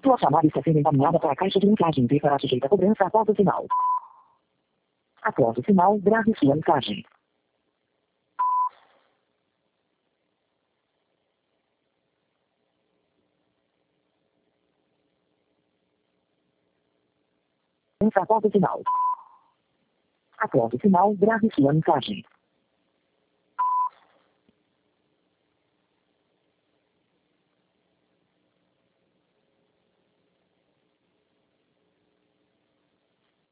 Sua chamada está sendo encaminhada para a caixa de mensagem e será sujeita a cobrança após o sinal. Após o sinal, grave sua mensagem. Após o sinal. Após o sinal, grave sua mensagem.